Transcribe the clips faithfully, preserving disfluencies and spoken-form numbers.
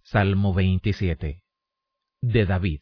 Salmo veintisiete, de David.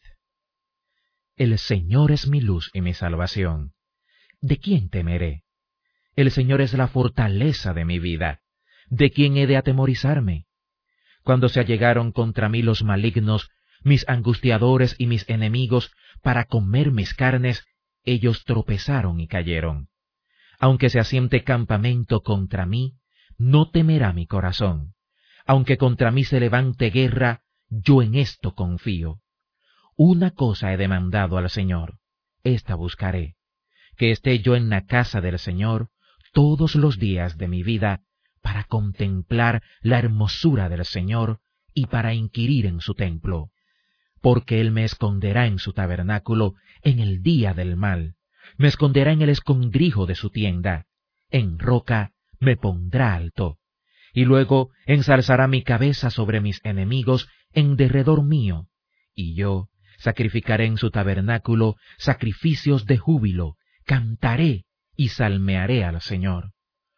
El Señor es mi luz y mi salvación. ¿De quién temeré? El Señor es la fortaleza de mi vida. ¿De quién he de atemorizarme? Cuando se allegaron contra mí los malignos, mis angustiadores y mis enemigos, para comer mis carnes, ellos tropezaron y cayeron. Aunque se asiente campamento contra mí, no temerá mi corazón. Aunque contra mí se levante guerra, yo en esto confío. Una cosa he demandado al Señor, esta buscaré, que esté yo en la casa del Señor todos los días de mi vida, para contemplar la hermosura del Señor y para inquirir en su templo. Porque Él me esconderá en su tabernáculo en el día del mal, me esconderá en el escondrijo de su tienda, en roca me pondrá alto. Y luego ensalzará mi cabeza sobre mis enemigos en derredor mío, y yo sacrificaré en su tabernáculo sacrificios de júbilo, cantaré y salmearé al Señor.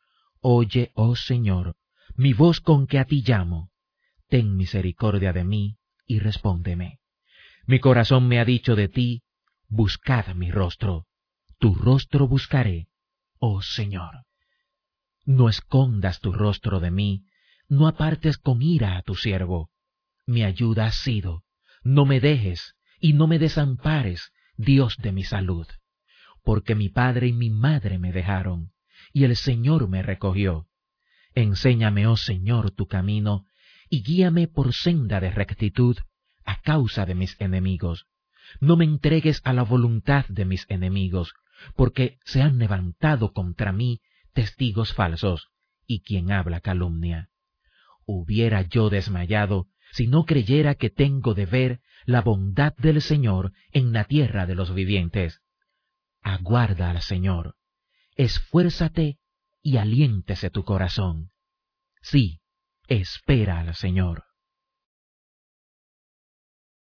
Oye, oh Señor, mi voz con que a ti llamo. Ten misericordia de mí y respóndeme. Mi corazón me ha dicho de ti, buscad mi rostro. Tu rostro buscaré, oh Señor. No escondas tu rostro de mí, no apartes con ira a tu siervo. Mi ayuda has sido, no me dejes y no me desampares, Dios de mi salud. Porque mi padre y mi madre me dejaron, y el Señor me recogió. Enséñame, oh Señor, tu camino, y guíame por senda de rectitud a causa de mis enemigos. No me entregues a la voluntad de mis enemigos, porque se han levantado contra mí testigos falsos, y quien habla calumnia. Hubiera yo desmayado si no creyera que tengo de ver la bondad del Señor en la tierra de los vivientes. Aguarda al Señor, esfuérzate y aliéntese tu corazón. Sí, espera al Señor.